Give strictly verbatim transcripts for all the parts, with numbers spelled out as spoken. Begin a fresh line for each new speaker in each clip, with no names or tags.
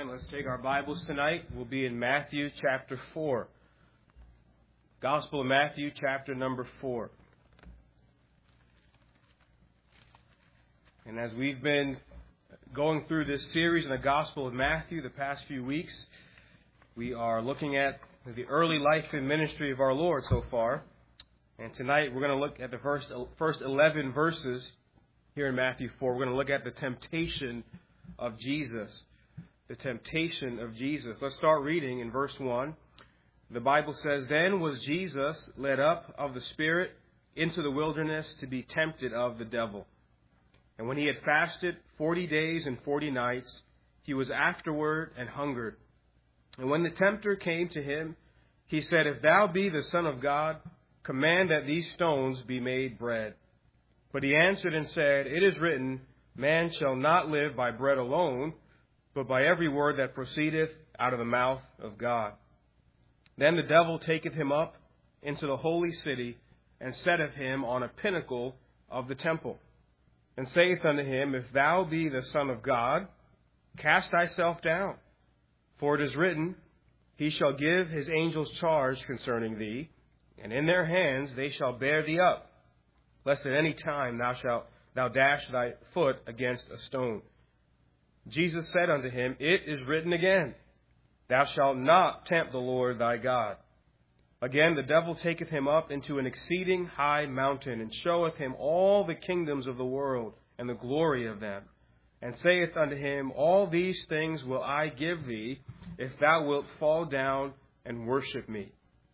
time, let's take our Bibles tonight. We'll be in Matthew chapter four. Gospel of Matthew chapter number four. And as we've been going through this series in the Gospel of Matthew the past few weeks, we are looking at the early life and ministry of our Lord so far. And tonight we're going to look at the first, first eleven verses here in Matthew four. We're going to look at the temptation of Jesus. The temptation of Jesus. Let's start reading in verse one. The Bible says, "Then was Jesus led up of the Spirit into the wilderness to be tempted of the devil. And when he had fasted forty days and forty nights, he was afterward and hungered. And when the tempter came to him, he said, If thou be the Son of God, command that these stones be made bread. But he answered and said, It is written, Man shall not live by bread alone, but by every word that proceedeth out of the mouth of God. Then the devil taketh him up into the holy city, and setteth him on a pinnacle of the temple, and saith unto him, If thou be the Son of God, cast thyself down. For it is written, He shall give his angels charge concerning thee, and in their hands they shall bear thee up, lest at any time thou shalt thou dash thy foot against a stone. Jesus said unto him, It is written again, Thou shalt not tempt the Lord thy God. Again the devil taketh him up into an exceeding high mountain, and showeth him all the kingdoms of the world, and the glory of them, and saith unto him, All these things will I give thee, if thou wilt fall down and worship me.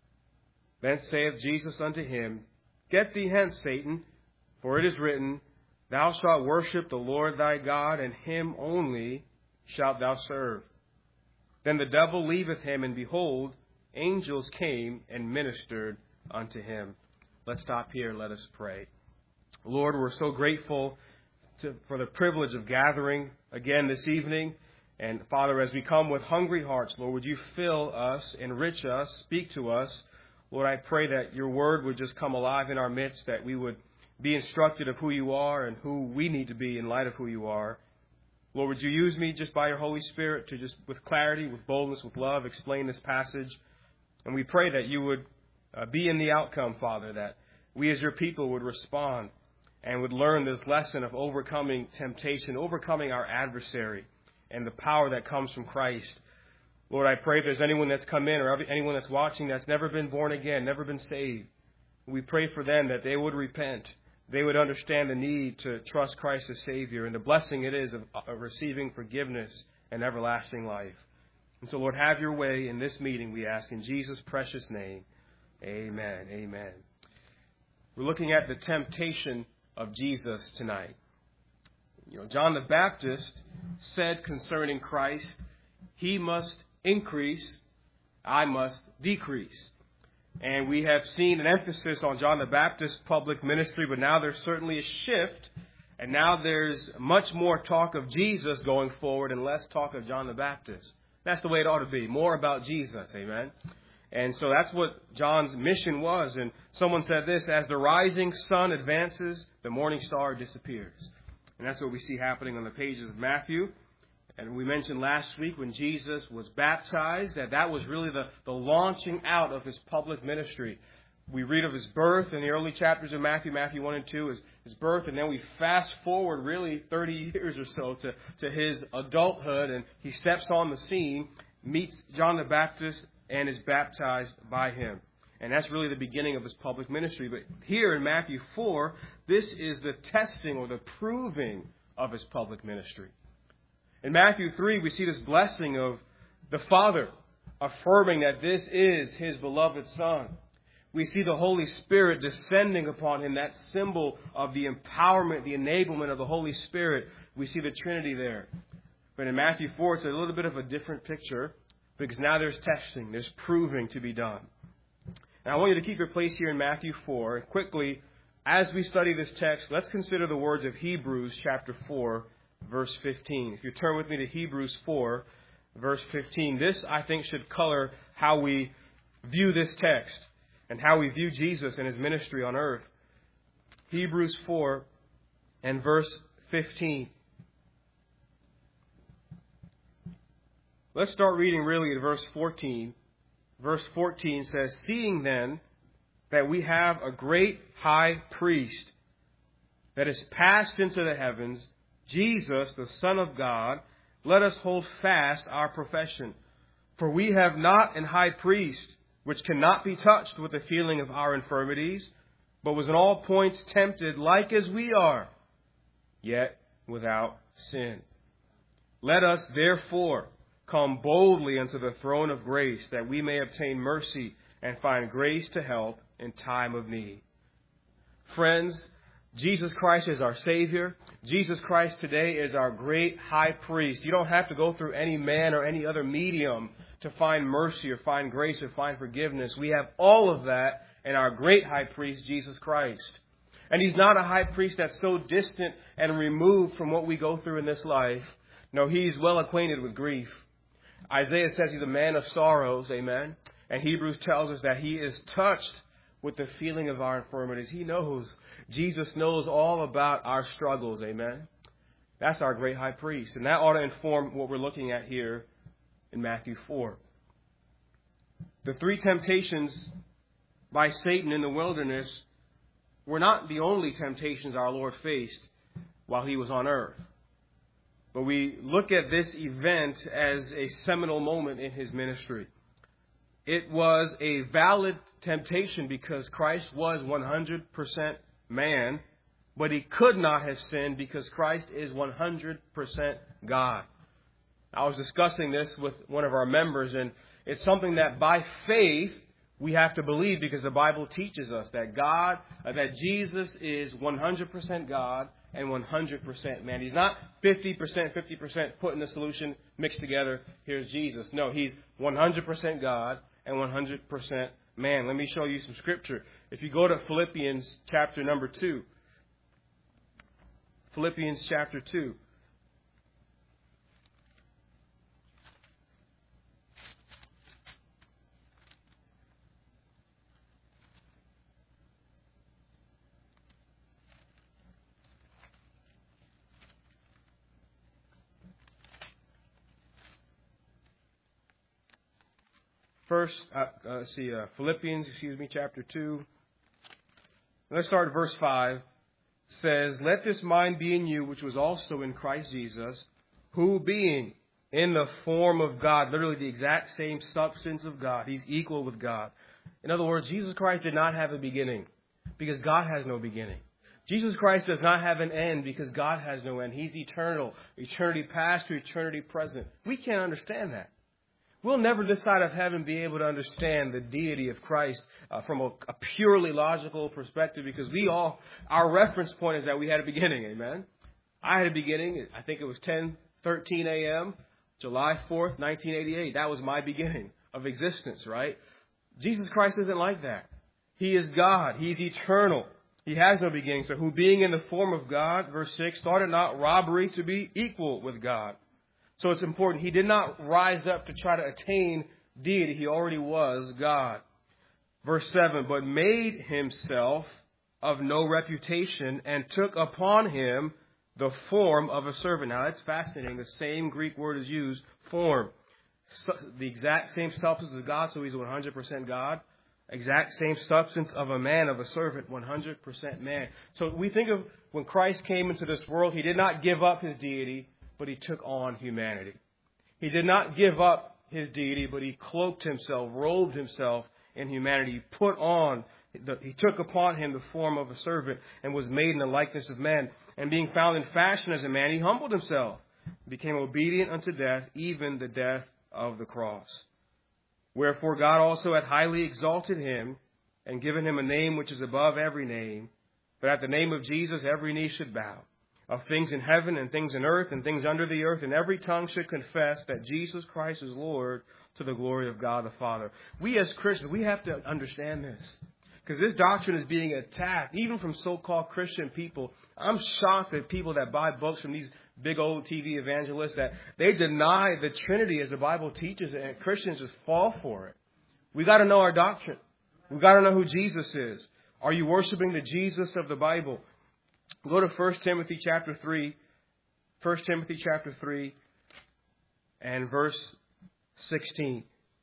Then saith Jesus unto him, Get thee hence, Satan, for it is written, Thou shalt worship the Lord thy God, and him only shalt thou serve. Then the devil leaveth him, and behold, angels came and ministered unto him." Let's stop here. Let us pray. Lord, we're so grateful to, for the privilege of gathering again this evening. And Father, as we come with hungry hearts, Lord, would you fill us, enrich us, speak to us. Lord, I pray that your word would just come alive in our midst, that we would be instructed of who you are and who we need to be in light of who you are. Lord, would you use me just by your Holy Spirit to just with clarity, with boldness, with love, explain this passage. And we pray that you would uh, be in the outcome, Father, that we as your people would respond and would learn this lesson of overcoming temptation, overcoming our adversary, and the power that comes from Christ. Lord, I pray if there's anyone that's come in or anyone that's watching that's never been born again, never been saved, we pray for them that they would repent. They would understand the need to trust Christ as Savior and the blessing it is of, of receiving forgiveness and everlasting life. And so, Lord, have your way in this meeting, we ask in Jesus' precious name. Amen. Amen. We're looking at the temptation of Jesus tonight. You know, John the Baptist said concerning Christ, He must increase, I must decrease. And we have seen an emphasis on John the Baptist's public ministry, but now there's certainly a shift. And now there's much more talk of Jesus going forward and less talk of John the Baptist. That's the way it ought to be. More about Jesus. Amen. And so that's what John's mission was. And someone said this, as the rising sun advances, the morning star disappears. And that's what we see happening on the pages of Matthew. And we mentioned last week when Jesus was baptized that that was really the, the launching out of his public ministry. We read of his birth in the early chapters of Matthew, Matthew one and two, his, his birth, and then we fast forward really thirty years or so to, to his adulthood, and he steps on the scene, meets John the Baptist, and is baptized by him. And that's really the beginning of his public ministry. But here in Matthew four, this is the testing or the proving of his public ministry. In Matthew three, we see this blessing of the Father affirming that this is his beloved Son. We see the Holy Spirit descending upon him, that symbol of the empowerment, the enablement of the Holy Spirit. We see the Trinity there. But in Matthew four, it's a little bit of a different picture because now there's testing, there's proving to be done. And I want you to keep your place here in Matthew four. And quickly, as we study this text, let's consider the words of Hebrews chapter four, verse fifteen. If you turn with me to Hebrews four, verse fifteen, this, I think, should color how we view this text and how we view Jesus and his ministry on earth. Hebrews four and verse fifteen. let's start reading really at verse fourteen. Verse fourteen says, "Seeing then that we have a great high priest that is passed into the heavens, Jesus, the Son of God, let us hold fast our profession. For we have not an high priest which cannot be touched with the feeling of our infirmities, but was in all points tempted like as we are, yet without sin. Let us therefore come boldly unto the throne of grace, that we may obtain mercy and find grace to help in time of need." Friends, Jesus Christ is our Savior. Jesus Christ today is our great high priest. You don't have to go through any man or any other medium to find mercy or find grace or find forgiveness. We have all of that in our great high priest, Jesus Christ. And he's not a high priest that's so distant and removed from what we go through in this life. No, he's well acquainted with grief. Isaiah says he's a man of sorrows, amen. And Hebrews tells us that he is touched with the feeling of our infirmities. He knows. Jesus knows all about our struggles, amen. That's our great high priest. And that ought to inform what we're looking at here in Matthew four. The three temptations by Satan in the wilderness were not the only temptations our Lord faced while he was on earth. But we look at this event as a seminal moment in his ministry. It was a valid temptation because Christ was one hundred percent man, but he could not have sinned because Christ is one hundred percent God. I was discussing this with one of our members, and it's something that by faith we have to believe, because the Bible teaches us that God, uh, that Jesus is one hundred percent God and one hundred percent man. He's not fifty percent, fifty percent put in the solution, mixed together. Here's Jesus. No, he's one hundred percent God and one hundred percent man. Let me show you some scripture. If you go to Philippians chapter number two, Philippians chapter two. First, uh, uh, let's see, uh, Philippians, excuse me, chapter two. Let's start at verse five. It says, "Let this mind be in you, which was also in Christ Jesus, who being in the form of God," literally the exact same substance of God. He's equal with God. In other words, Jesus Christ did not have a beginning because God has no beginning. Jesus Christ does not have an end because God has no end. He's eternal, eternity past to eternity present. We can't understand that. We'll never this side of heaven be able to understand the deity of Christ uh, from a, a purely logical perspective, because we all, our reference point is that we had a beginning, amen? I had a beginning, I think it was ten thirteen a.m., July fourth, nineteen eighty-eight. That was my beginning of existence, right? Jesus Christ isn't like that. He is God. He's eternal. He has no beginning. So who being in the form of God, verse six, thought it not robbery to be equal with God. So it's important. He did not rise up to try to attain deity. He already was God. Verse seven, "But made himself of no reputation and took upon him the form of a servant." Now that's fascinating. The same Greek word is used, form. So, the exact same substance as God, so he's one hundred percent God. Exact same substance of a man, of a servant, one hundred percent man. So we think of when Christ came into this world, he did not give up his deity, but he took on humanity. He did not give up his deity, but he cloaked himself, robed himself in humanity. He put on, the, he took upon him the form of a servant and was made in the likeness of man. And being found in fashion as a man, he humbled himself, became obedient unto death, even the death of the cross. Wherefore God also hath highly exalted him and given him a name which is above every name, but at the name of Jesus every knee should bow, of things in heaven and things in earth and things under the earth, and every tongue should confess that Jesus Christ is Lord, to the glory of God the Father. We as Christians, we have to understand this, because this doctrine is being attacked, even from so-called Christian people. I'm shocked at people that buy books from these big old T V evangelists that they deny the Trinity as the Bible teaches it, and Christians just fall for it. We got to know our doctrine. We got to know who Jesus is. Are you worshiping the Jesus of the Bible? Go to First Timothy chapter three. First Timothy chapter three and verse sixteen.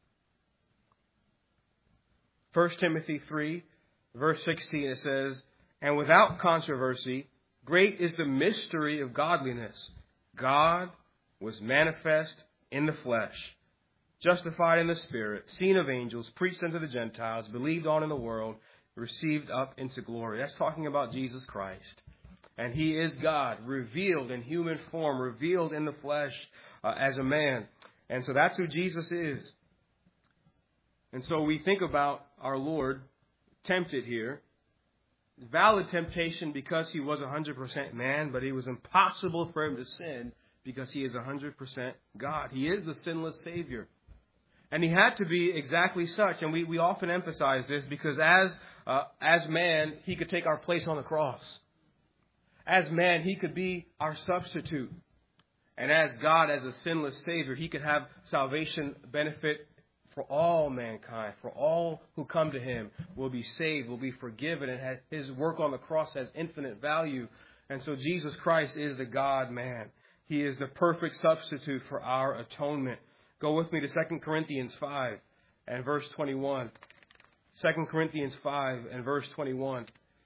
First Timothy three, verse sixteen, it says, "And without controversy, great is the mystery of godliness. God was manifest in the flesh, justified in the Spirit, seen of angels, preached unto the Gentiles, believed on in the world, received up into glory." That's talking about Jesus Christ. And He is God, revealed in human form, revealed in the flesh uh, as a man. And so that's who Jesus is. And so we think about our Lord tempted here. Valid temptation because He was one hundred percent man, but it was impossible for Him to sin because He is one hundred percent God. He is the sinless Savior. And He had to be exactly such. And we, we often emphasize this because as, uh, as man, He could take our place on the cross. As man, He could be our substitute. And as God, as a sinless Savior, He could have salvation benefit for all mankind, for all who come to Him will be saved, will be forgiven, and His work on the cross has infinite value. And so Jesus Christ is the God-man. He is the perfect substitute for our atonement. Go with me to Second Corinthians five and verse twenty-one. Second Corinthians five and verse twenty-one.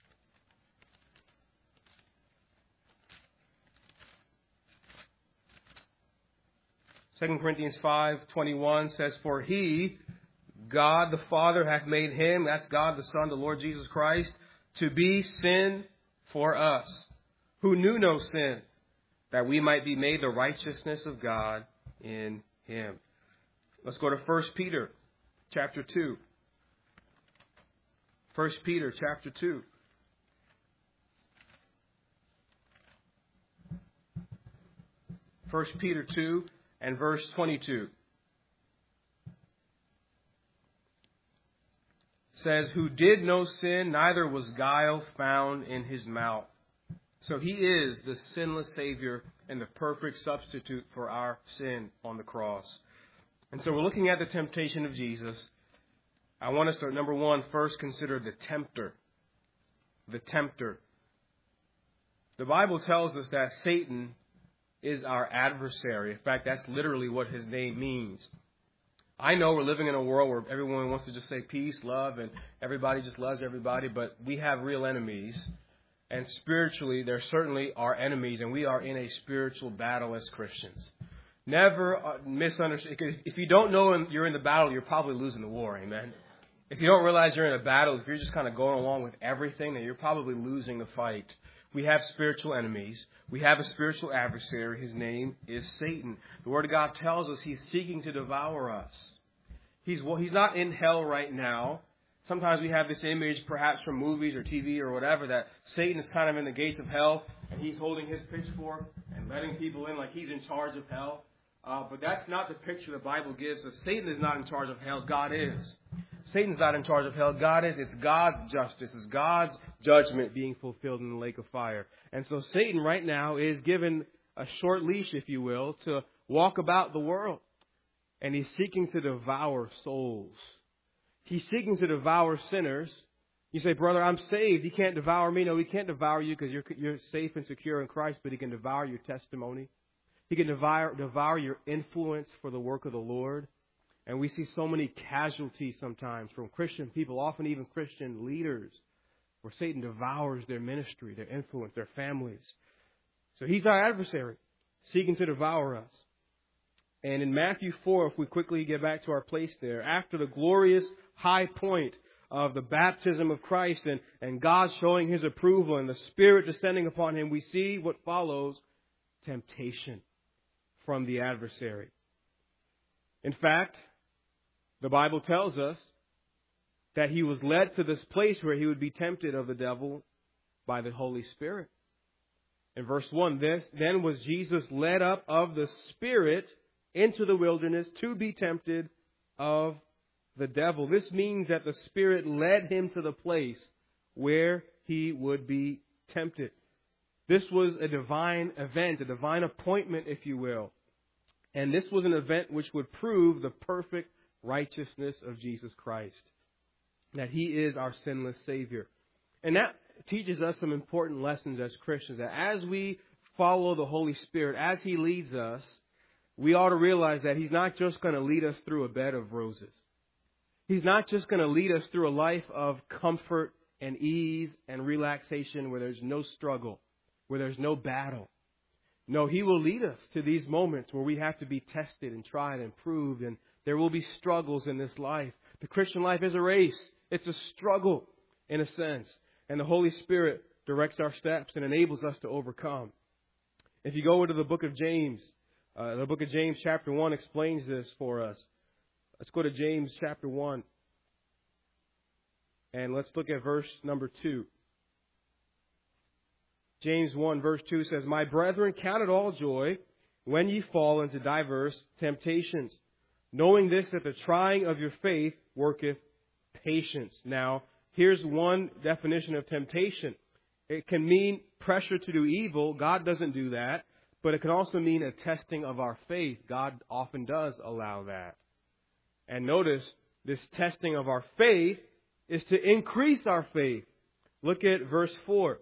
Second Corinthians five twenty-one says, "For He, God the Father, hath made Him," that's God the Son, the Lord Jesus Christ, "to be sin for us, who knew no sin, that we might be made the righteousness of God in Him." Let's go to First Peter chapter two. First Peter chapter two. First Peter two and verse twenty-two. Says, "Who did no sin, neither was guile found in His mouth." So He is the sinless Savior and the perfect substitute for our sin on the cross. And so we're looking at the temptation of Jesus. I want us to, number one, first consider the tempter. The tempter. The Bible tells us that Satan is our adversary. In fact, that's literally what his name means. I know we're living in a world where everyone wants to just say peace, love, and everybody just loves everybody, but we have real enemies. And spiritually, there certainly are enemies, and we are in a spiritual battle as Christians. Never uh, misunderstand. If you don't know you're in the battle, you're probably losing the war, amen? If you don't realize you're in a battle, if you're just kind of going along with everything, then you're probably losing the fight. We have spiritual enemies. We have a spiritual adversary. His name is Satan. The Word of God tells us he's seeking to devour us. He's, well, he's not in hell right now. Sometimes we have this image, perhaps from movies or T V or whatever, that Satan is kind of in the gates of hell, and he's holding his pitchfork and letting people in like he's in charge of hell. Uh, but that's not the picture the Bible gives us. Satan is not in charge of hell. God is. Satan's not in charge of hell. God is. It's God's justice. It's God's judgment being fulfilled in the lake of fire. And so Satan right now is given a short leash, if you will, to walk about the world. And he's seeking to devour souls. He's seeking to devour sinners. You say, "Brother, I'm saved. He can't devour me." No, he can't devour you because you're, you're safe and secure in Christ, but he can devour your testimony. He can devour, devour your influence for the work of the Lord. And we see so many casualties sometimes from Christian people, often even Christian leaders, where Satan devours their ministry, their influence, their families. So he's our adversary, seeking to devour us. And in Matthew four, if we quickly get back to our place there, after the glorious high point of the baptism of Christ and, and God showing His approval and the Spirit descending upon Him, we see what follows: temptation from the adversary. In fact, the Bible tells us that He was led to this place where He would be tempted of the devil by the Holy Spirit. In verse one, this, "Then was Jesus led up of the Spirit into the wilderness to be tempted of the devil." This means that the Spirit led Him to the place where He would be tempted. This was a divine event, a divine appointment, if you will. And this was an event which would prove the perfect righteousness of Jesus Christ, that He is our sinless Savior. And that teaches us some important lessons as Christians, that as we follow the Holy Spirit, as He leads us, we ought to realize that He's not just going to lead us through a bed of roses. He's not just going to lead us through a life of comfort and ease and relaxation where there's no struggle, where there's no battle. No, He will lead us to these moments where we have to be tested and tried and proved, and there will be struggles in this life. The Christian life is a race. It's a struggle in a sense. And the Holy Spirit directs our steps and enables us to overcome. If you go into the book of James, uh, the book of James chapter one explains this for us. Let's go to James chapter one. And let's look at verse number two. James one verse two says, My brethren, count it all joy when ye fall into diverse temptations, knowing this, that the trying of your faith worketh patience. Now, here's one definition of temptation. It can mean pressure to do evil. God doesn't do that. But it can also mean a testing of our faith. God often does allow that. And notice, this testing of our faith is to increase our faith. Look at verse four.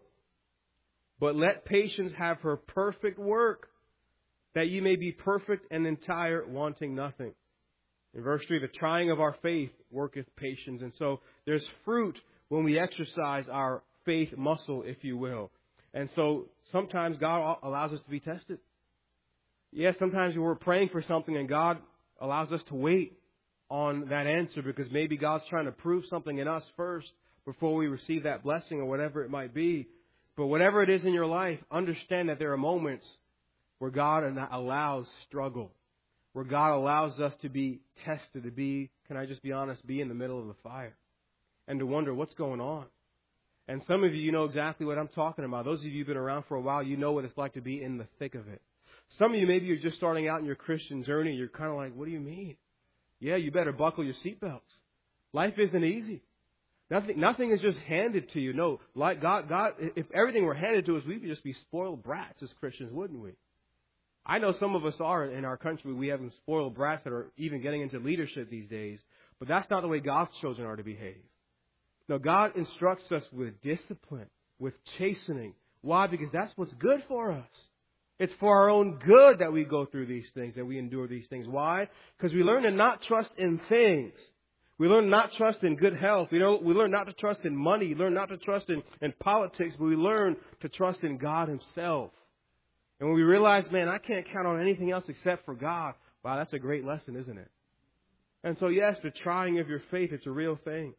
But let patience have her perfect work, that ye may be perfect and entire, wanting nothing. In verse three, the trying of our faith worketh patience. And so there's fruit when we exercise our faith muscle, if you will. And so sometimes God allows us to be tested. Yes, sometimes we're praying for something and God allows us to wait on that answer because maybe God's trying to prove something in us first before we receive that blessing or whatever it might be. But whatever it is in your life, understand that there are moments where God allows struggle, where God allows us to be tested, to be, can I just be honest, be in the middle of the fire and to wonder what's going on. And some of you, you know exactly what I'm talking about. Those of you who've been around for a while, you know what it's like to be in the thick of it. Some of you, maybe you're just starting out in your Christian journey. You're kind of like, what do you mean? Yeah, you better buckle your seatbelts. Life isn't easy. Nothing, nothing is just handed to you. No, like God, God, if everything were handed to us, we would just be spoiled brats as Christians, wouldn't we? I know some of us are in our country. We have some spoiled brats that are even getting into leadership these days. But that's not the way God's children are to behave. No, God instructs us with discipline, with chastening. Why? Because that's what's good for us. It's for our own good that we go through these things, that we endure these things. Why? Because we learn to not trust in things. We learn not to trust in good health. We, know, we learn not to trust in money. We learn not to trust in, in politics, but we learn to trust in God Himself. And when we realize, man, I can't count on anything else except for God, wow, that's a great lesson, isn't it? And so, yes, the trying of your faith, it's a real thing.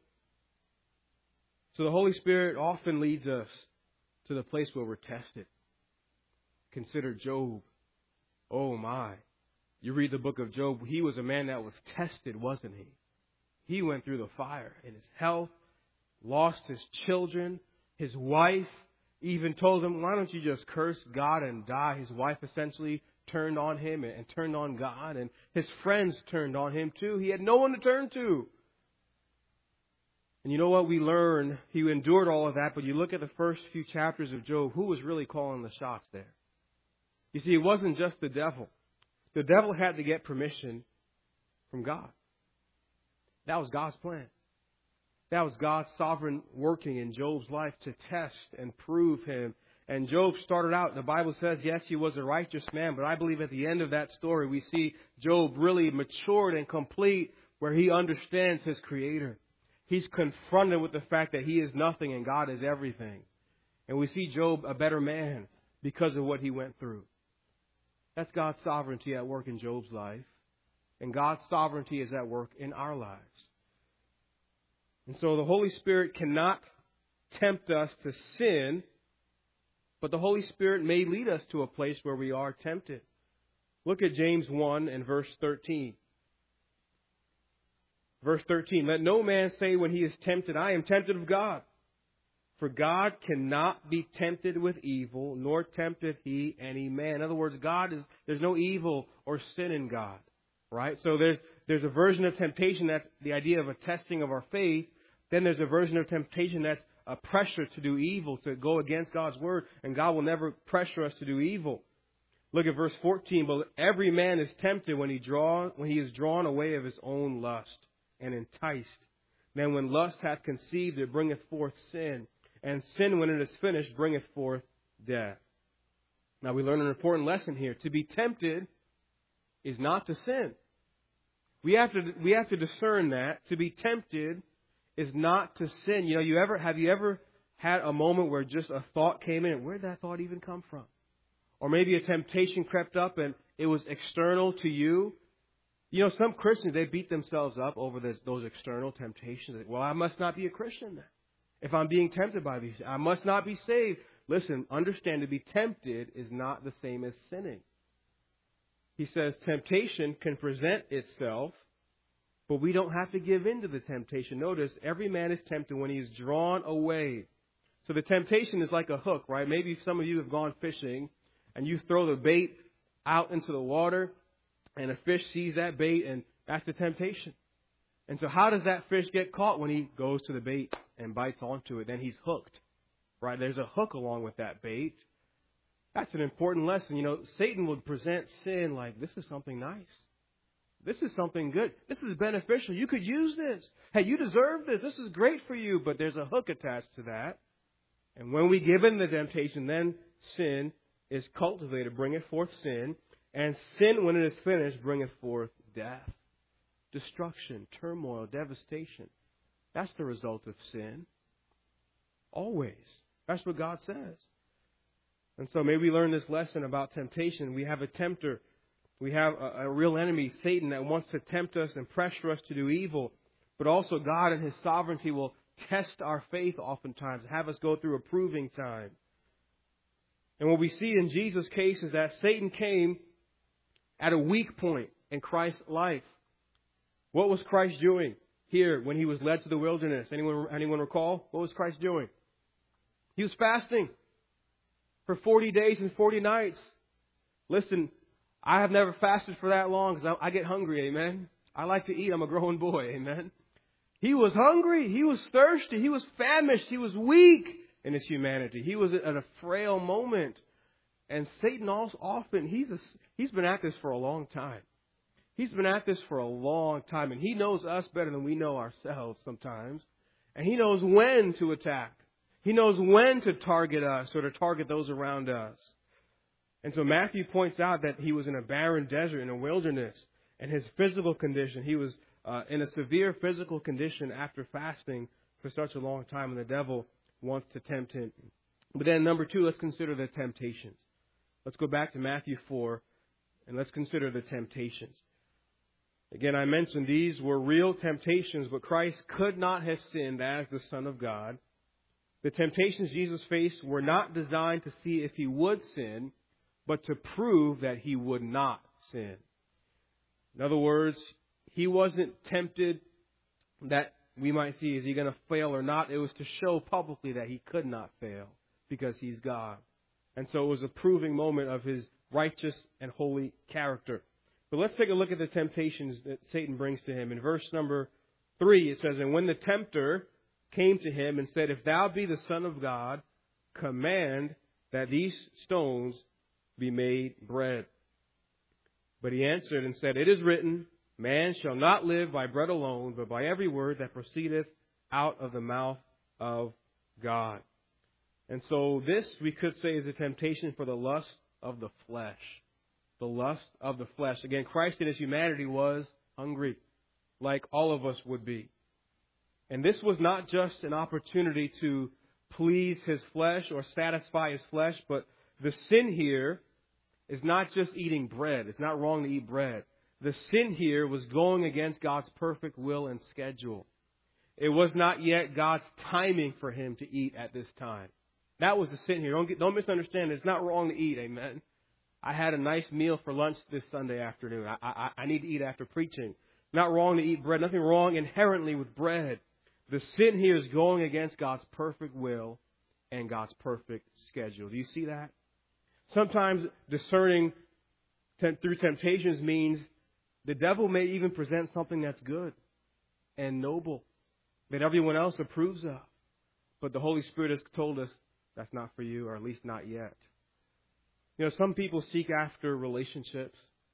So the Holy Spirit often leads us to the place where we're tested. Consider Job. Oh, my. You read the book of Job. He was a man that was tested, wasn't he? He went through the fire in his health, lost his children, his wife, even told him, why don't you just curse God and die? His wife essentially turned on him and turned on God, and his friends turned on him too. He had no one to turn to. And you know what we learn? He endured all of that, but you look at the first few chapters of Job, who was really calling the shots there? You see, it wasn't just the devil. The devil had to get permission from God. That was God's plan. That was God's sovereign working in Job's life to test and prove him. And Job started out, the Bible says, yes, he was a righteous man, but I believe at the end of that story, we see Job really matured and complete where he understands his Creator. He's confronted with the fact that he is nothing and God is everything. And we see Job a better man because of what he went through. That's God's sovereignty at work in Job's life. And God's sovereignty is at work in our lives. And so the Holy Spirit cannot tempt us to sin, but the Holy Spirit may lead us to a place where we are tempted. Look at James one and verse thirteen. Verse thirteen, let no man say when he is tempted, I am tempted of God. For God cannot be tempted with evil, nor tempteth He any man. In other words, God is, there's no evil or sin in God. Right? So there's there's a version of temptation that's the idea of a testing of our faith. Then there's a version of temptation that's a pressure to do evil, to go against God's word. And God will never pressure us to do evil. Look at verse fourteen. But every man is tempted when he draw when he is drawn away of his own lust and enticed. Then when lust hath conceived, it bringeth forth sin. And sin, when it is finished, bringeth forth death. Now we learn an important lesson here. To be tempted is not to sin. We have to we have to discern that. To be tempted is not to sin. You know, you ever have you ever had a moment where just a thought came in? Where did that thought even come from? Or maybe a temptation crept up and it was external to you. You know, some Christians, they beat themselves up over this, those external temptations. Well, I must not be a Christian then. If I'm being tempted by these, I must not be saved. Listen, understand, to be tempted is not the same as sinning. He says temptation can present itself, but we don't have to give in to the temptation. Notice, every man is tempted when he is drawn away. So the temptation is like a hook, right? Maybe some of you have gone fishing and you throw the bait out into the water and a fish sees that bait, and that's the temptation. And so how does that fish get caught? When he goes to the bait and bites onto it, then he's hooked, right? There's a hook along with that bait. That's an important lesson. You know, Satan would present sin like, this is something nice. This is something good. This is beneficial. You could use this. Hey, you deserve this. This is great for you. But there's a hook attached to that. And when we give in the temptation, then sin is cultivated, bringeth forth sin. And sin, when it is finished, bringeth forth death, destruction, turmoil, devastation. That's the result of sin. Always. That's what God says. And so maybe we learn this lesson about temptation. We have a tempter. We have a, a real enemy, Satan, that wants to tempt us and pressure us to do evil. But also God in His sovereignty will test our faith oftentimes, have us go through a proving time. And what we see in Jesus' case is that Satan came at a weak point in Christ's life. What was Christ doing here when He was led to the wilderness? Anyone, anyone recall? What was Christ doing? He was fasting for forty days and forty nights. Listen, I have never fasted for that long because I, I get hungry, amen. I like to eat. I'm a growing boy, amen. He was hungry. He was thirsty. He was famished. He was weak in his humanity. He was at a frail moment. And Satan also often, he's, a, he's been at this for a long time. He's been at this for a long time. And he knows us better than we know ourselves sometimes. And he knows when to attack. He knows when to target us or to target those around us. And so Matthew points out that he was in a barren desert, in a wilderness. And his physical condition, he was uh, in a severe physical condition after fasting for such a long time. And the devil wants to tempt him. But then number two, let's consider the temptations. Let's go back to Matthew four and let's consider the temptations. Again, I mentioned these were real temptations, but Christ could not have sinned as the Son of God. The temptations Jesus faced were not designed to see if He would sin, but to prove that He would not sin. In other words, He wasn't tempted that we might see, is He going to fail or not? It was to show publicly that He could not fail because He's God. And so it was a proving moment of His righteous and holy character. But let's take a look at the temptations that Satan brings to Him. In verse number three, it says, "And when the tempter came to Him and said, If thou be the Son of God, command that these stones be made bread. But He answered and said, It is written, Man shall not live by bread alone, but by every word that proceedeth out of the mouth of God." And so this, we could say, is a temptation for the lust of the flesh. The lust of the flesh. Again, Christ in His humanity was hungry, like all of us would be. And this was not just an opportunity to please His flesh or satisfy His flesh, but the sin here is not just eating bread. It's not wrong to eat bread. The sin here was going against God's perfect will and schedule. It was not yet God's timing for Him to eat at this time. That was the sin here. Don't get, don't misunderstand. It's not wrong to eat. Amen. I had a nice meal for lunch this Sunday afternoon. I, I, I need to eat after preaching. Not wrong to eat bread. Nothing wrong inherently with bread. The sin here is going against God's perfect will and God's perfect schedule. Do you see that? Sometimes discerning temp- through temptations means the devil may even present something that's good and noble that everyone else approves of. But the Holy Spirit has told us that's not for you, or at least not yet. You know, some people seek after relationships.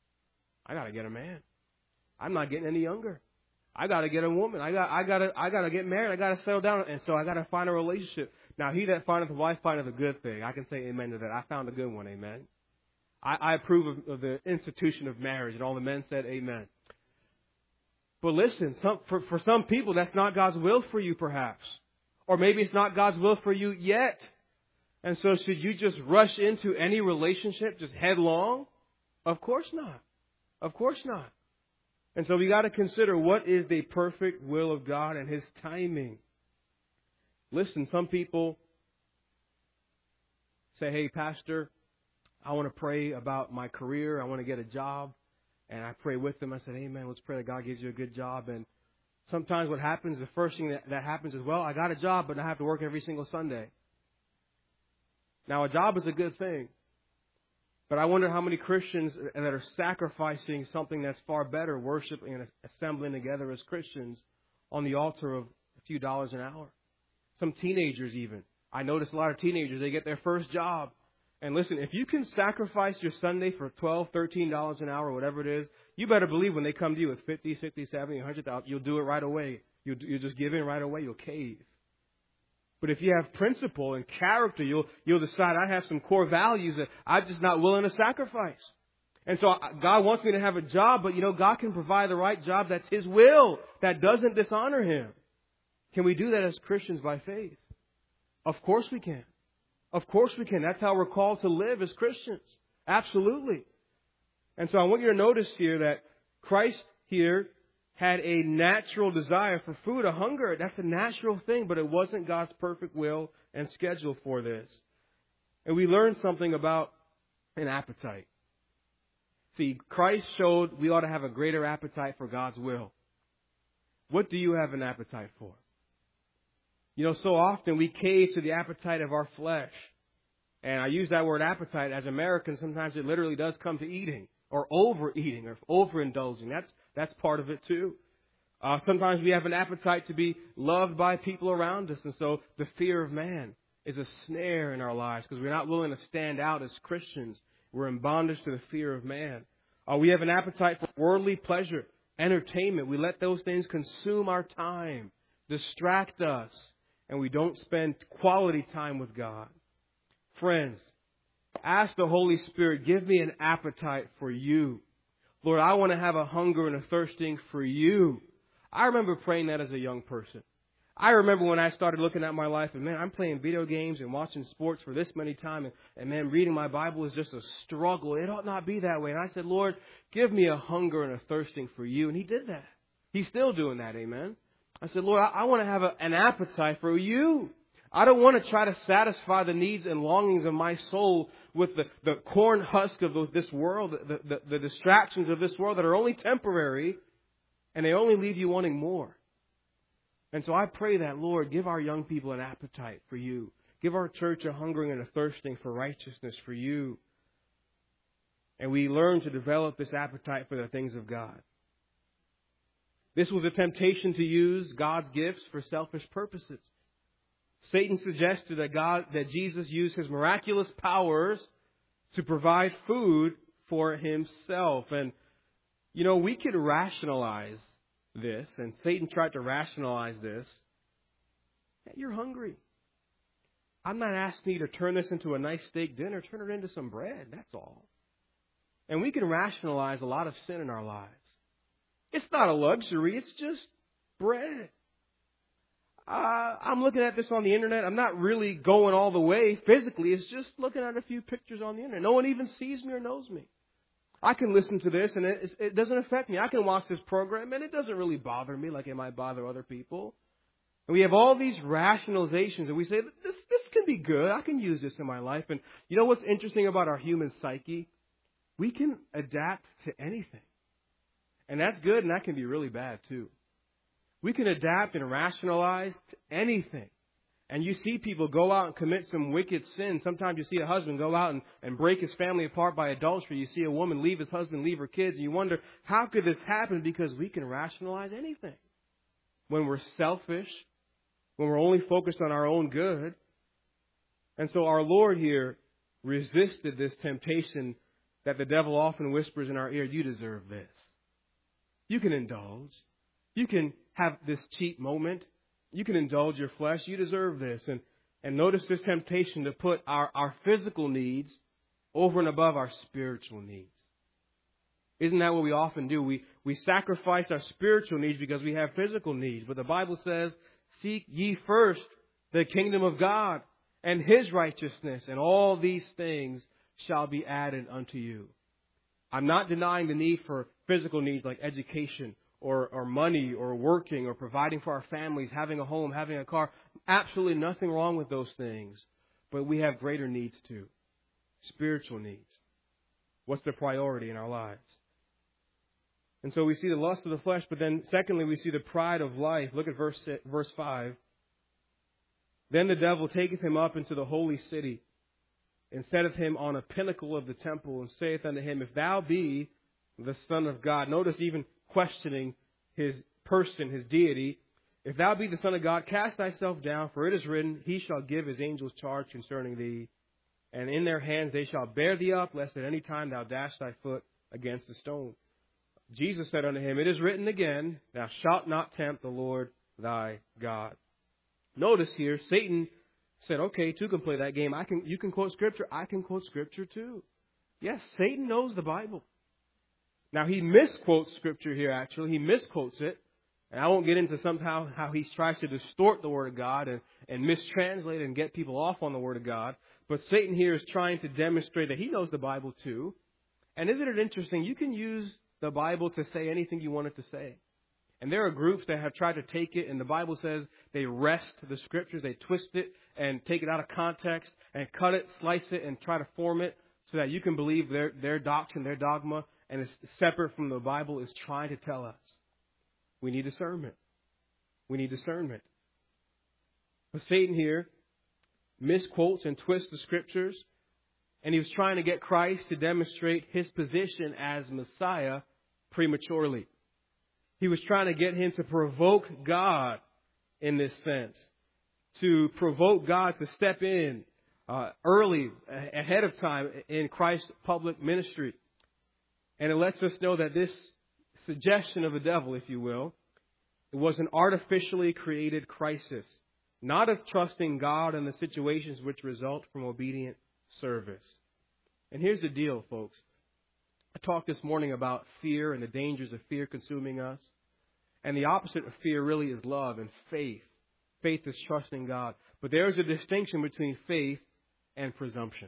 I got to get a man. I'm not getting any younger. I got to get a woman. I got I got to I got to get married. I got to settle down, and so I got to find a relationship. Now, he that findeth a wife findeth a good thing. I can say amen to that. I found a good one, amen.
I, I approve of, of the institution of marriage. And all the men said amen. But listen, some, for, for some people, that's not God's will for you, perhaps. Or maybe it's not God's will for you yet. And so should you just rush into any relationship just headlong? Of course not. Of course not. And so we got to consider what is the perfect will of God and His timing. Listen, some people say, hey, Pastor, I want to pray about my career. I want to get a job. And I pray with them. I said, amen, let's pray that God gives you a good job. And sometimes what happens, the first thing that, that happens is, well, I got a job, but I have to work every single Sunday. Now, a job is a good thing. But I wonder how many Christians that are sacrificing something that's far better, worshiping and assembling together as Christians on the altar of a few dollars an hour. Some teenagers even. I notice a lot of teenagers, they get their first job. And listen, if you can sacrifice your Sunday for twelve dollars, thirteen dollars an hour, whatever it is, you better believe when they come to you with fifty, sixty, seventy, one hundred thousand, you'll do it right away. You'll, you'll just give in right away. You'll cave. But if you have principle and character, you'll you'll decide, I have some core values that I'm just not willing to sacrifice. And so God wants me to have a job, but you know, God can provide the right job that's His will, that doesn't dishonor Him. Can we do that as Christians by faith? Of course we can. Of course we can. That's how we're called to live as Christians. Absolutely. And so I want you to notice here that Christ here had a natural desire for food, a hunger. That's a natural thing, but it wasn't God's perfect will and schedule for this. And we learned something about an appetite. See, Christ showed we ought to have a greater appetite for God's will. What do you have an appetite for? You know, so often we cave to the appetite of our flesh. And I use that word appetite as Americans. Sometimes it literally does come to eating or overeating or overindulging. That's that's part of it too. Uh, sometimes we have an appetite to be loved by people around us. And so the fear of man is a snare in our lives because we're not willing to stand out as Christians. We're in bondage to the fear of man. Uh, we have an appetite for worldly pleasure, entertainment. We let those things consume our time, distract us. And we don't spend quality time with God. Friends, ask the Holy Spirit, give me an appetite for you. Lord, I want to have a hunger and a thirsting for you. I remember praying that as a young person. I remember when I started looking at my life and, man, I'm playing video games and watching sports for this many times. And, and, man, reading my Bible is just a struggle. It ought not be that way. And I said, Lord, give me a hunger and a thirsting for you. And He did that. He's still doing that. Amen. I said, Lord, I, I want to have a, an appetite for you. I don't want to try to satisfy the needs and longings of my soul with the, the corn husk of those, this world, the, the, the distractions of this world that are only temporary and they only leave you wanting more. And so I pray that, Lord, give our young people an appetite for you. Give our church a hungering and a thirsting for righteousness for you. And we learn to develop this appetite for the things of God. This was a temptation to use God's gifts for selfish purposes. Satan suggested that God, that Jesus used His miraculous powers to provide food for Himself. And, you know, we could rationalize this, and Satan tried to rationalize this. You're hungry. I'm not asking you to turn this into a nice steak dinner. Turn it into some bread. That's all. And we can rationalize a lot of sin in our lives. It's not a luxury. It's just bread. Uh, I'm looking at this on the internet. I'm not really going all the way physically. It's just looking at a few pictures on the internet. No one even sees me or knows me. I can listen to this and it, it doesn't affect me. I can watch this program and it doesn't really bother me like it might bother other people. And we have all these rationalizations and we say, this, this can be good. I can use this in my life. And you know what's interesting about our human psyche? We can adapt to anything. And that's good, and that can be really bad, too. We can adapt and rationalize to anything. And you see people go out and commit some wicked sin. Sometimes you see a husband go out and, and break his family apart by adultery. You see a woman leave his husband, leave her kids, and you wonder, how could this happen? Because we can rationalize anything. When we're selfish, when we're only focused on our own good. And so our Lord here resisted this temptation that the devil often whispers in our ear, you deserve this. You can indulge. You can have this cheap moment. You can indulge your flesh. You deserve this. And and notice this temptation to put our, our physical needs over and above our spiritual needs. Isn't that what we often do? We, we sacrifice our spiritual needs because we have physical needs. But the Bible says, seek ye first the kingdom of God and His righteousness, and all these things shall be added unto you. I'm not denying the need for physical needs like education or, or money or working or providing for our families, having a home, having a car. Absolutely nothing wrong with those things. But we have greater needs too. Spiritual needs. What's the priority in our lives? And so we see the lust of the flesh, but then secondly, we see the pride of life. Look at verse verse five. Then the devil taketh him up into the holy city, and setteth him on a pinnacle of the temple, and saith unto him, If thou be the Son of God. Notice even questioning His person, His deity. If thou be the Son of God, cast thyself down, for it is written, He shall give His angels charge concerning thee, and in their hands they shall bear thee up, lest at any time thou dash thy foot against a stone. Jesus said unto him, It is written again, Thou shalt not tempt the Lord thy God. Notice here, Satan said, okay, two can play that game. I can, you can quote Scripture. I can quote Scripture too. Yes, Satan knows the Bible. Now, he misquotes Scripture here, actually. He misquotes it. And I won't get into somehow how he tries to distort the Word of God and, and mistranslate it and get people off on the Word of God. But Satan here is trying to demonstrate that he knows the Bible too. And isn't it interesting? You can use the Bible to say anything you want it to say. And there are groups that have tried to take it, and the Bible says they wrest the Scriptures, they twist it and take it out of context and cut it, slice it, and try to form it so that you can believe their, their doctrine, their dogma, and it's separate from the Bible, is trying to tell us. We need discernment. We need discernment. But Satan here misquotes and twists the Scriptures, and he was trying to get Christ to demonstrate His position as Messiah prematurely. He was trying to get Him to provoke God in this sense, to provoke God to step in uh, early, ahead of time in Christ's public ministry. And it lets us know that this suggestion of the devil, if you will, it was an artificially created crisis, not of trusting God in the situations which result from obedient service. And here's the deal, folks. I talked this morning about fear and the dangers of fear consuming us. And the opposite of fear really is love and faith. Faith is trusting God. But there is a distinction between faith and presumption.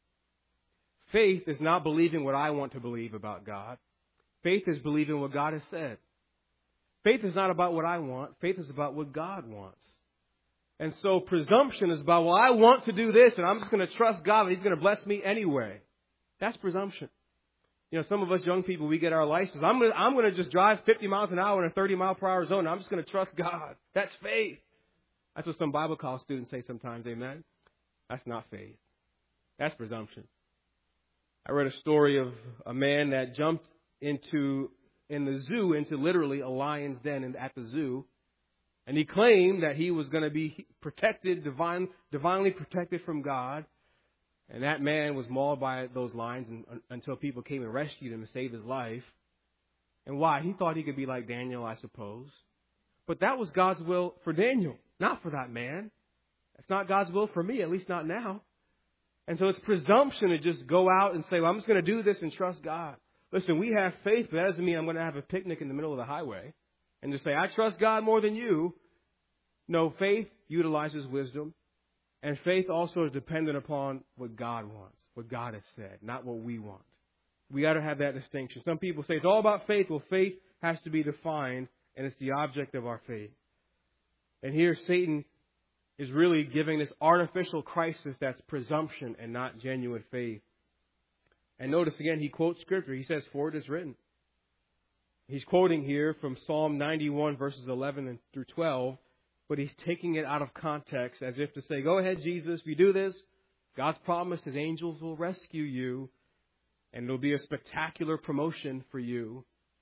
Faith is not believing what I want to believe about God. Faith is believing what God has said. Faith is not about what I want. Faith is about what God wants. And so presumption is about, well, I want to do this, and I'm just going to trust God that He's going to bless me anyway. That's presumption. You know, some of us young people, we get our license. I'm going to, I'm going to just drive fifty miles an hour in a thirty mile per hour zone. I'm just going to trust God. That's faith. That's what some Bible college students say sometimes, amen? That's not faith. That's presumption. I read a story of a man that jumped into, in the zoo, into literally a lion's den at the zoo. And he claimed that he was going to be protected, divine, divinely protected from God. And that man was mauled by those lions and, until people came and rescued him and saved his life. And why? He thought he could be like Daniel, I suppose. But that was God's will for Daniel, not for that man. That's not God's will for me, at least not now. And so it's presumption to just go out and say, well, I'm just going to do this and trust God. Listen, we have faith, but that doesn't mean I'm going to have a picnic in the middle of the highway and just say, I trust God more than you. No, faith utilizes wisdom. And faith also is dependent upon what God wants, what God has said, not what we want. We got to have that distinction. Some people say it's all about faith. Well, faith has to be defined, and it's the object of our faith. And here Satan is really giving this artificial crisis that's presumption and not genuine faith. And notice again, he quotes Scripture. He says, for it is written. He's quoting here from Psalm ninety-one, verses eleven through twelve. But he's taking it out of context as if to say, go ahead, Jesus, if you do this, God's promised His angels will rescue you, and it'll be a spectacular promotion for you.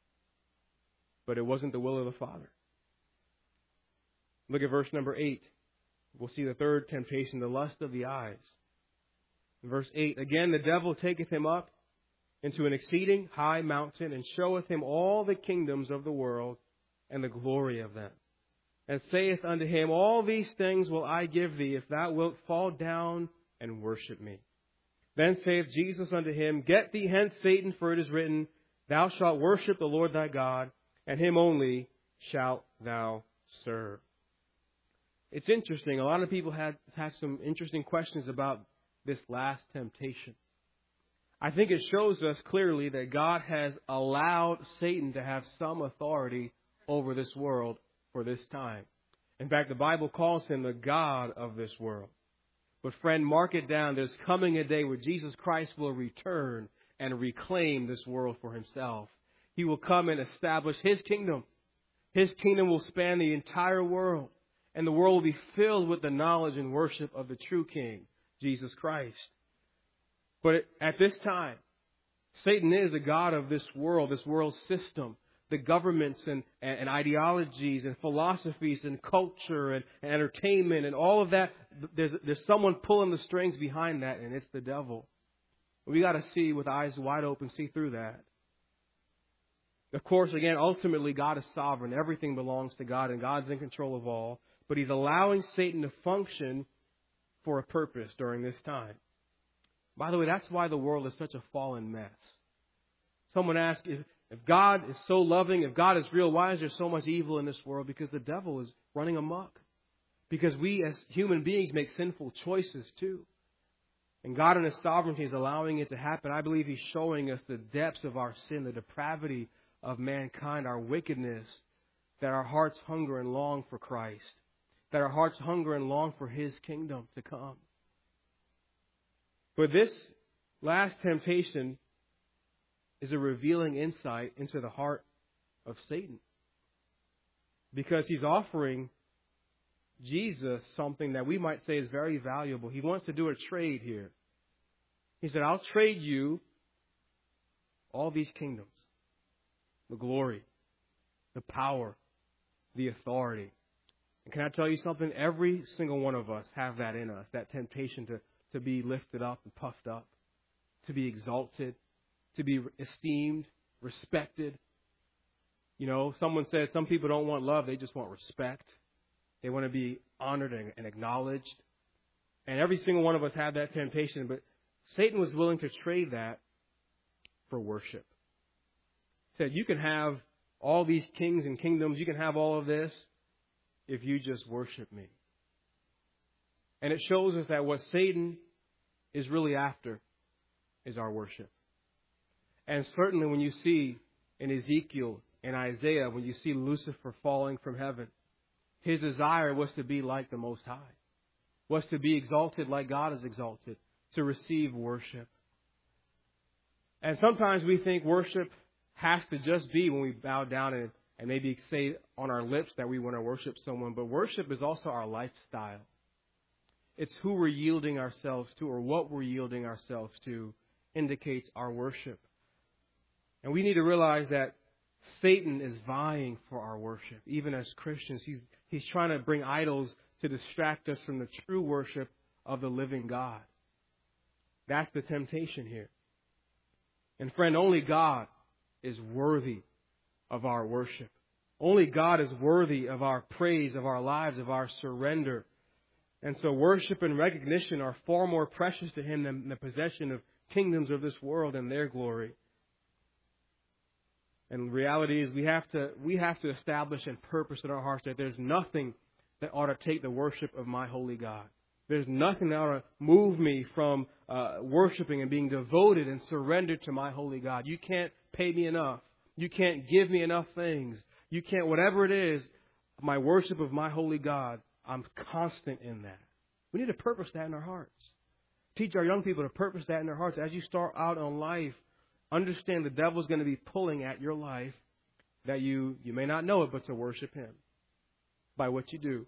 But it wasn't the will of the Father. Look at verse number eight. We'll see the third temptation, the lust of the eyes. In verse eight, again, the devil taketh him up into an exceeding high mountain, and showeth him all the kingdoms of the world and the glory of them. And saith unto him, all these things will I give thee, if thou wilt fall down and worship me. Then saith Jesus unto him, Get thee hence, Satan, for it is written, Thou shalt worship the Lord thy God, and him only shalt thou serve. It's interesting. A lot of people had, had some interesting questions about this last temptation. I think it shows us clearly that God has allowed Satan to have some authority over this world for this time. In fact, the Bible calls him the God of this world. But friend, mark it down. There's coming a day where Jesus Christ will return and reclaim this world for himself. He will come and establish his kingdom. His kingdom will span the entire world. And the world will be filled with the knowledge and worship of the true King, Jesus Christ. But at this time, Satan is the god of this world, this world system. The governments and, and, and ideologies and philosophies and culture and, and entertainment and all of that. There's, there's someone pulling the strings behind that, and it's the devil. We got to see with eyes wide open, see through that. Of course, again, ultimately, God is sovereign. Everything belongs to God, and God's in control of all. But He's allowing Satan to function for a purpose during this time. By the way, that's why the world is such a fallen mess. Someone asked, if, if God is so loving, if God is real, why is there so much evil in this world? Because the devil is running amok. Because we as human beings make sinful choices too. And God in His sovereignty is allowing it to happen. I believe He's showing us the depths of our sin, the depravity of mankind, our wickedness, that our hearts hunger and long for Christ, that our hearts hunger and long for His kingdom to come. But this last temptation is a revealing insight into the heart of Satan. Because he's offering Jesus something that we might say is very valuable. He wants to do a trade here. He said, I'll trade you all these kingdoms, the glory, the power, the authority. And can I tell you something? Every single one of us have that in us, that temptation to to be lifted up and puffed up, to be exalted, to be esteemed, respected. You know, someone said some people don't want love, they just want respect. They want to be honored and acknowledged. And every single one of us have that temptation, but Satan was willing to trade that for worship. He said, you can have all these kings and kingdoms, you can have all of this if you just worship me. And it shows us that what Satan is really after is our worship. And certainly when you see in Ezekiel and Isaiah, when you see Lucifer falling from heaven, his desire was to be like the Most High, was to be exalted like God is exalted, to receive worship. And sometimes we think worship has to just be when we bow down and, and maybe say on our lips that we want to worship someone, but worship is also our lifestyle. It's who we're yielding ourselves to, or what we're yielding ourselves to indicates our worship. And we need to realize that Satan is vying for our worship. Even as Christians, he's he's trying to bring idols to distract us from the true worship of the living God. That's the temptation here. And friend, only God is worthy of our worship. Only God is worthy of our praise, of our lives, of our surrender. And so worship and recognition are far more precious to Him than the possession of kingdoms of this world and their glory. And the reality is we have to we have to establish and purpose in our hearts that there's nothing that ought to take the worship of my holy God. There's nothing that ought to move me from uh, worshiping and being devoted and surrendered to my holy God. You can't pay me enough. You can't give me enough things. You can't, whatever it is, my worship of my holy God, I'm constant in that. We need to purpose that in our hearts. Teach our young people to purpose that in their hearts. As you start out on life, understand the devil's going to be pulling at your life that you, you may not know it, but to worship him. By what you do.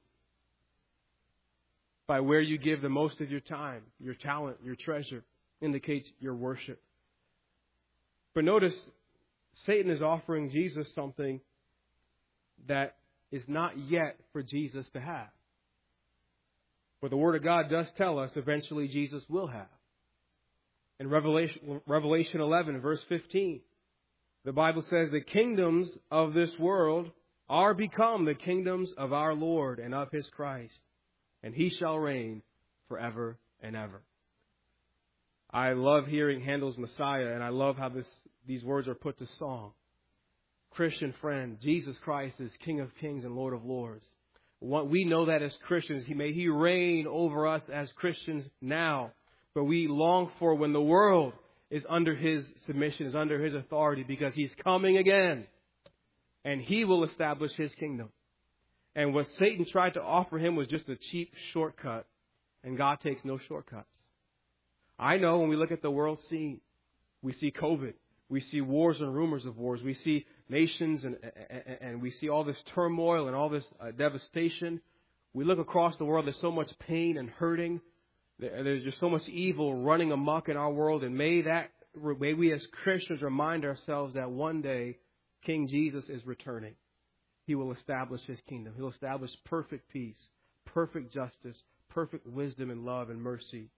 By where you give the most of your time, your talent, your treasure, indicates your worship. But notice, Satan is offering Jesus something that is not yet for Jesus to have. But the Word of God does tell us eventually Jesus will have. In Revelation, Revelation eleven, verse fifteen, the Bible says, the kingdoms of this world are become the kingdoms of our Lord and of His Christ, and He shall reign forever and ever. I love hearing Handel's Messiah, and I love how this these words are put to song. Christian friend, Jesus Christ is King of Kings and Lord of Lords. What we know that as Christians, He may He reign over us as Christians now, but we long for when the world is under His submission, is under His authority, because He's coming again, and He will establish His kingdom. And what Satan tried to offer Him was just a cheap shortcut, and God takes no shortcuts. I know when we look at the world scene, we see COVID, we see wars and rumors of wars, we see nations and and, and we see all this turmoil and all this uh, devastation. We look across the world, there's so much pain and hurting. There's just so much evil running amok in our world, and may that may we as Christians remind ourselves that one day King Jesus is returning. He will establish His kingdom. He'll establish perfect peace, perfect justice, perfect wisdom and love and mercy.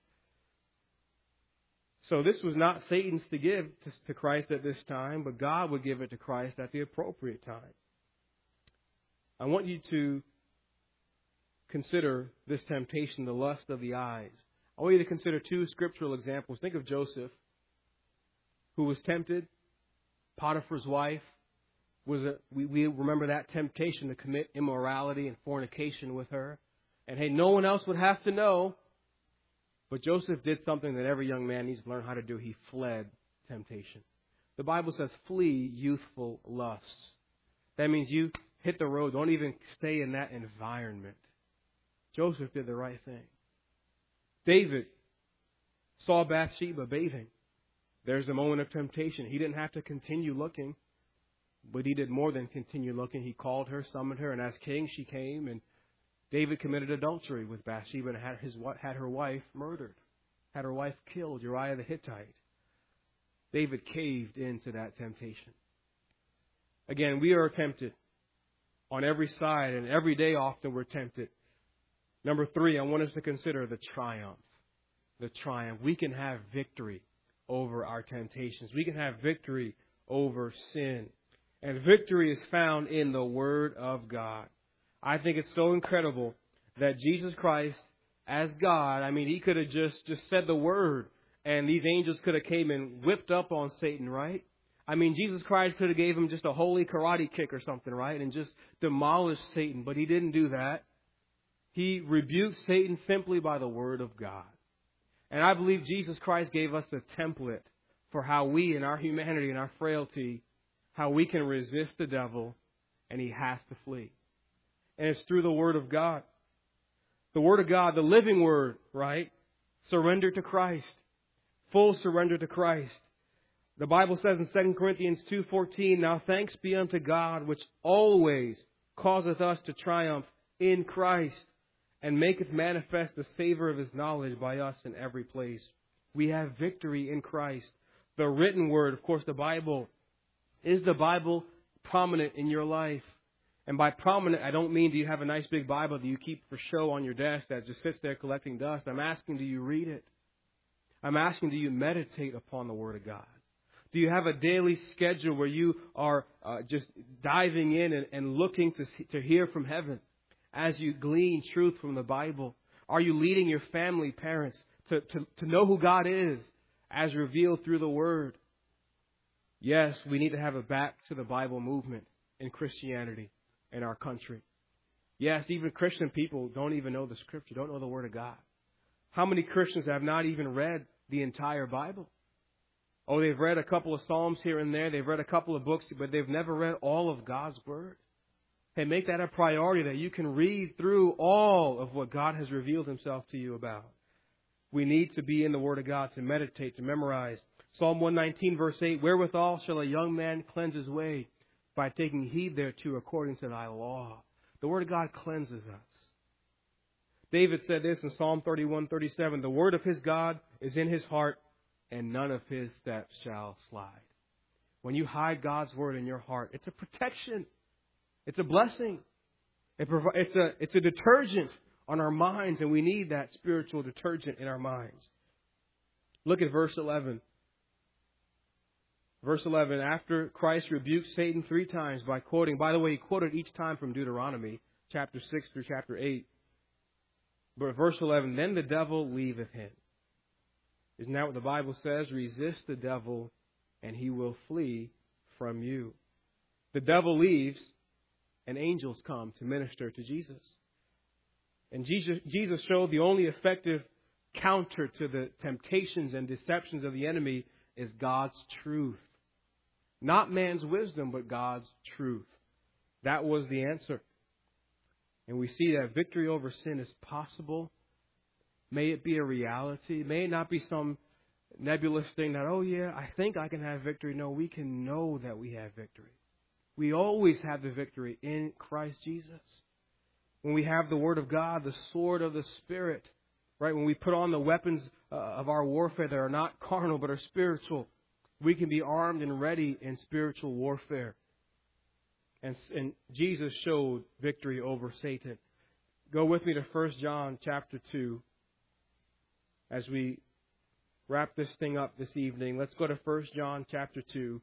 So this was not Satan's to give to, to Christ at this time, but God would give it to Christ at the appropriate time. I want you to consider this temptation, the lust of the eyes. I want you to consider two scriptural examples. Think of Joseph, who was tempted. Potiphar's wife was a, we, we remember that temptation to commit immorality and fornication with her. And hey, no one else would have to know. But Joseph did something that every young man needs to learn how to do. He fled temptation. The Bible says, flee youthful lusts. That means you hit the road. Don't even stay in that environment. Joseph did the right thing. David saw Bathsheba bathing. There's the moment of temptation. He didn't have to continue looking, but he did more than continue looking. He called her, summoned her, and as king she came, and David committed adultery with Bathsheba and had, his, had her wife murdered, had her wife killed, Uriah the Hittite. David caved into that temptation. Again, we are tempted on every side, and every day often we're tempted. Number three, I want us to consider the triumph. The triumph. We can have victory over our temptations. We can have victory over sin. And victory is found in the Word of God. I think it's so incredible that Jesus Christ, as God, I mean, He could have just, just said the word and these angels could have came and whipped up on Satan, right? I mean, Jesus Christ could have gave him just a holy karate kick or something, right? And just demolished Satan, but He didn't do that. He rebuked Satan simply by the Word of God. And I believe Jesus Christ gave us a template for how we, in our humanity and our frailty, how we can resist the devil, and he has to flee. And it's through the Word of God. The Word of God, the living Word, right? Surrender to Christ. Full surrender to Christ. The Bible says in Second Corinthians two fourteen, now thanks be unto God, which always causeth us to triumph in Christ, and maketh manifest the savor of His knowledge by us in every place. We have victory in Christ. The written Word, of course, the Bible. Is the Bible prominent in your life? And by prominent, I don't mean do you have a nice big Bible that you keep for show on your desk that just sits there collecting dust. I'm asking, do you read it? I'm asking, do you meditate upon the Word of God? Do you have a daily schedule where you are uh, just diving in and, and looking to see, to hear from heaven as you glean truth from the Bible? Are you leading your family, parents, to, to, to know who God is as revealed through the Word? Yes, we need to have a back to the Bible movement in Christianity in our country. Yes, even Christian people don't even know the Scripture, don't know the Word of God. How many Christians have not even read the entire Bible? Oh, they've read a couple of Psalms here and there. They've read a couple of books, but they've never read all of God's Word. Hey, make that a priority that you can read through all of what God has revealed Himself to you about. We need to be in the Word of God to meditate, to memorize. Psalm one nineteen, verse eight, wherewithal shall a young man cleanse his way? By taking heed thereto according to thy law. The Word of God cleanses us. David said this in Psalm thirty-one, thirty-seven, the word of his God is in his heart, and none of his steps shall slide. When you hide God's Word in your heart, it's a protection. It's a blessing. It provi- it's a, it's a detergent on our minds, and we need that spiritual detergent in our minds. Look at verse eleven. Verse eleven, after Christ rebuked Satan three times by quoting, by the way, he quoted each time from Deuteronomy, chapter six through chapter eight. But verse eleven, then the devil leaveth him. Isn't that what the Bible says? Resist the devil and he will flee from you. The devil leaves and angels come to minister to Jesus. And Jesus, Jesus showed the only effective counter to the temptations and deceptions of the enemy is God's truth. Not man's wisdom, but God's truth. That was the answer. And we see that victory over sin is possible. May it be a reality. May it not be some nebulous thing that, oh yeah, I think I can have victory. No, we can know that we have victory. We always have the victory in Christ Jesus. When we have the Word of God, the sword of the Spirit, right? When we put on the weapons uh, of our warfare that are not carnal but are spiritual, we can be armed and ready in spiritual warfare. And, and Jesus showed victory over Satan. Go with me to First John chapter two. As we wrap this thing up this evening, let's go to First John chapter two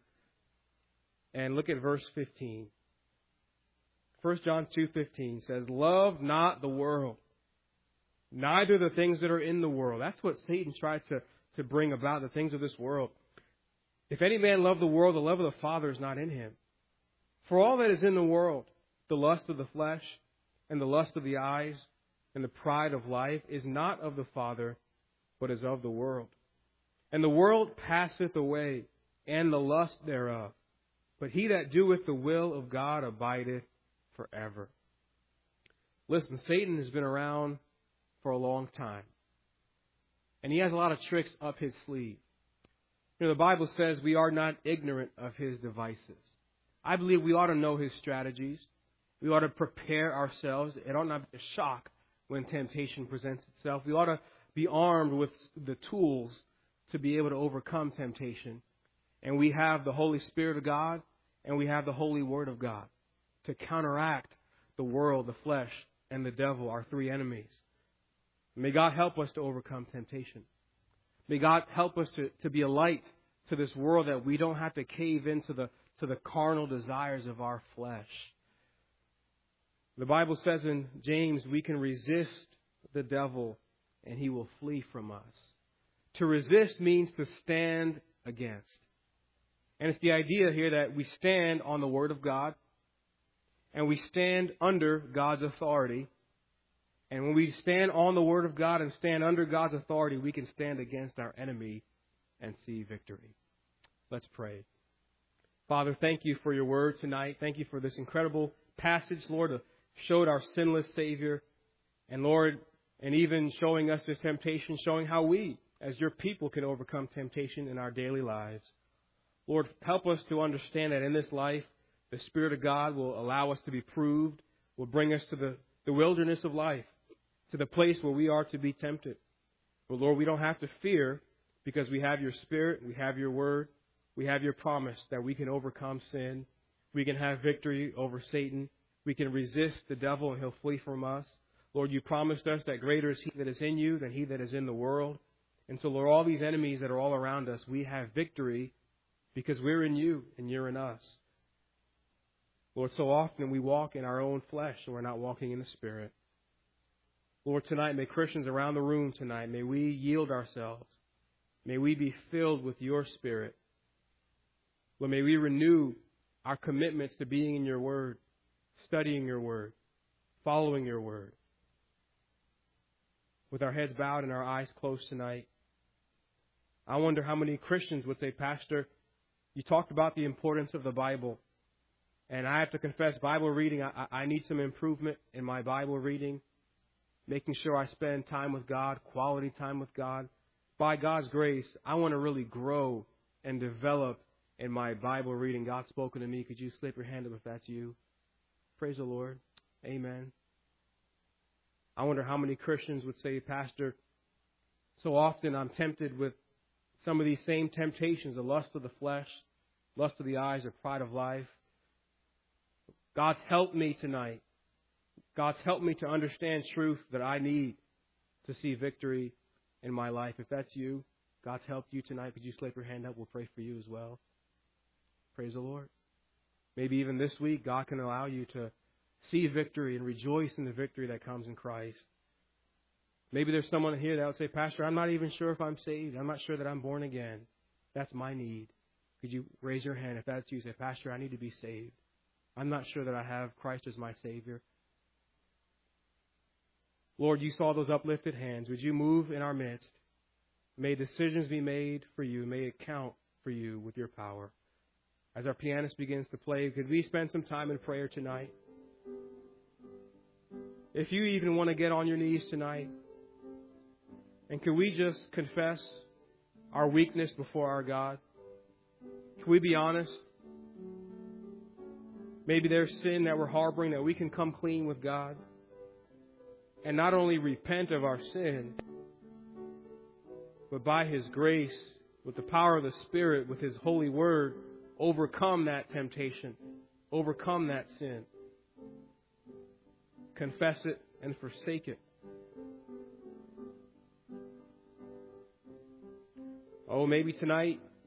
and look at verse fifteen. First John two fifteen says, "Love not the world, neither the things that are in the world." That's what Satan tried to, to bring about, the things of this world. "If any man love the world, the love of the Father is not in him. For all that is in the world, the lust of the flesh, and the lust of the eyes, and the pride of life, is not of the Father, but is of the world. And the world passeth away, and the lust thereof. But he that doeth the will of God abideth forever." Listen, Satan has been around for a long time. And he has a lot of tricks up his sleeve. You know, the Bible says we are not ignorant of his devices. I believe we ought to know his strategies. We ought to prepare ourselves. It ought not be a shock when temptation presents itself. We ought to be armed with the tools to be able to overcome temptation. And we have the Holy Spirit of God and we have the Holy Word of God to counteract the world, the flesh, and the devil, our three enemies. May God help us to overcome temptation. May God help us to, to be a light to this world, that we don't have to cave into the, to the carnal desires of our flesh. The Bible says in James, we can resist the devil and he will flee from us. To resist means to stand against. And it's the idea here that we stand on the Word of God and we stand under God's authority. And when we stand on the Word of God and stand under God's authority, we can stand against our enemy and see victory. Let's pray. Father, thank you for your Word tonight. Thank you for this incredible passage, Lord, that showed our sinless Savior. And Lord, and even showing us this temptation, showing how we, as your people, can overcome temptation in our daily lives. Lord, help us to understand that in this life, the Spirit of God will allow us to be proved, will bring us to the, the wilderness of life, to the place where we are to be tempted. But Lord, we don't have to fear, because we have your Spirit, we have your Word, we have your promise that we can overcome sin, we can have victory over Satan, we can resist the devil and he'll flee from us. Lord, you promised us that greater is he that is in you than he that is in the world. And so, Lord, all these enemies that are all around us, we have victory because we're in you and you're in us. Lord, so often we walk in our own flesh and we're not walking in the Spirit. Lord, tonight, may Christians around the room tonight, may we yield ourselves. May we be filled with your Spirit. Lord, may we renew our commitments to being in your Word, studying your Word, following your Word. With our heads bowed and our eyes closed tonight, I wonder how many Christians would say, Pastor, you talked about the importance of the Bible. And I have to confess, Bible reading, I, I need some improvement in my Bible reading, making sure I spend time with God, quality time with God. By God's grace, I want to really grow and develop in my Bible reading. God's spoken to me. Could you slip your hand up if that's you? Praise the Lord. Amen. I wonder how many Christians would say, Pastor, so often I'm tempted with some of these same temptations, the lust of the flesh, lust of the eyes, the pride of life. God's helped me tonight. God's helped me to understand truth that I need to see victory in my life. If that's you, God's helped you tonight. Could you slip your hand up? We'll pray for you as well. Praise the Lord. Maybe even this week, God can allow you to see victory and rejoice in the victory that comes in Christ. Maybe there's someone here that would say, Pastor, I'm not even sure if I'm saved. I'm not sure that I'm born again. That's my need. Could you raise your hand if that's you? Say, Pastor, I need to be saved. I'm not sure that I have Christ as my Savior. Lord, you saw those uplifted hands. Would you move in our midst? May decisions be made for you. May it count for you with your power. As our pianist begins to play, could we spend some time in prayer tonight? If you even want to get on your knees tonight, and could we just confess our weakness before our God? Can we be honest? Maybe there's sin that we're harboring that we can come clean with God. And not only repent of our sin, but by His grace, with the power of the Spirit, with His holy word, overcome that temptation, overcome that sin. Confess it and forsake it. Oh, maybe tonight